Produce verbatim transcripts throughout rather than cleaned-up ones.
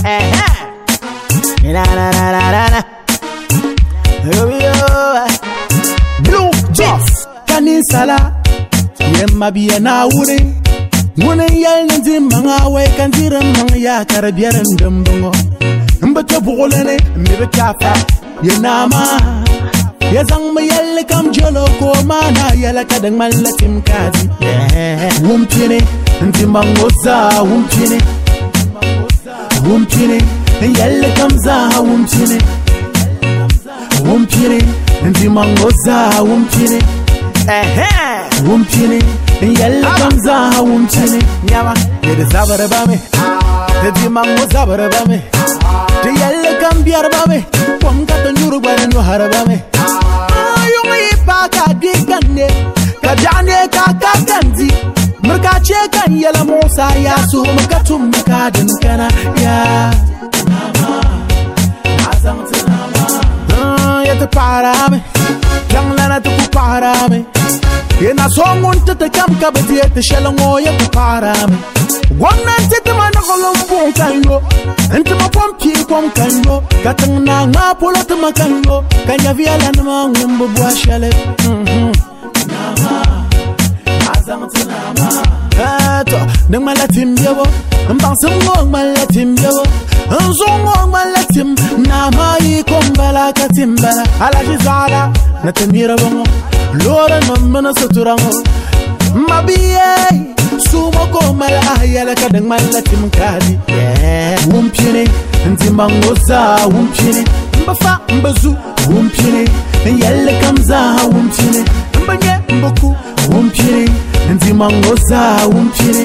Na na na na na na. Blue Jeff Kanisala Yemma biya na wuri Wunin yalin zin manga wai kan zirin manga ya karabiyar ndambungo Mbata bugulene mbe kafa Yenama Yazang ma yalli kam jolo ko mana yala kadang malatim kazi Wumpini Ntimbangoza wumpini Wumpini Yalli kam za wumpini Wumpini Ntimbangoza wumpini Wumpini Yalli kam za wumpini Nyama Yede zabara bame Ntimbangoza bara bame Te yalli kam biyar bame Wamkata nyuru bara nyuhara bame Ka digane ka jane ka kakanzi murka ce kan yala Musa ya so muka tum muka din kana ya nama azam nama ya ta para me yang lana ta ku para me yana so mun ta ta kam ka ba ta shalango ya ku para me wannan ta ta mana kolon bun kanyo anta ma pompi kom kanyo katang na nga polo ta makanyo kanya viala na ma ngumbu bwa shale nama azam ta nama ato nang malatim yabo mbang sungong malatim yabo nzongong malatim nama yi kombala katimbala ala jizala na temira bongo lora namana suturango mabiye sumo ko mala ayala kadang malatim kadi wumpini ntimbangoza wumpini mbafa mbazu wumpini yalla kamza wumpini mbanye mboku wumpini ntimbangoza wumpini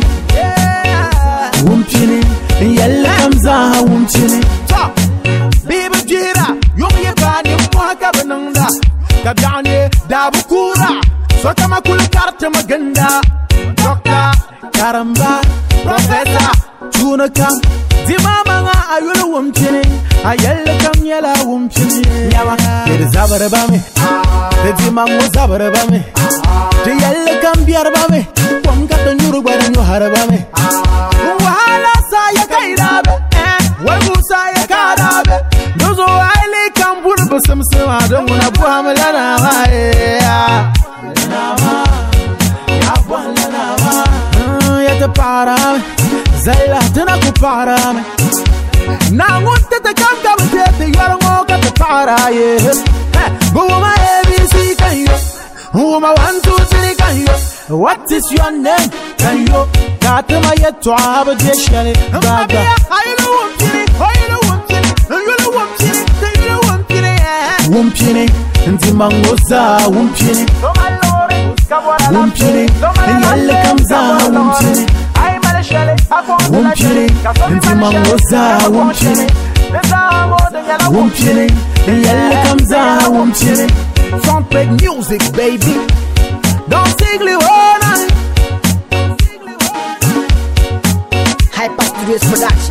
wumpini yalla kamza wumpini bibi jira yom yebani mwaka benanda kabyane dabukura sota makul karta maganda dokta karamba professor tunaka dimama nga ayulu wumpini ayalla kam yala wumpini yawa yede zabara bame de dimango zabara bame de yalla kam biyar bame kom kata nyuru bara nyuhara bame wahala sa ya kairabe wai musa ya karabe dozo aile kam burbu samsama don na buhamala na wae na ma ya bwala na ma ya ta para zalla tana ku para na ngunta ta kam ka bte te yaro mo ka ta para ye go ma abc kan yo go ma one two three kan yo what is your name kan yo ka ta ma ya to aba je shale baba ayilo wumpini ayilo wumpini ayilo wumpini ayilo wumpini wumpini ntimbangoza wumpini wumpini yalla kamza wumpini wumpini ntimbangoza wumpini wumpini yalla kamza wumpini front page music baby don't singly one Hyper Studios production.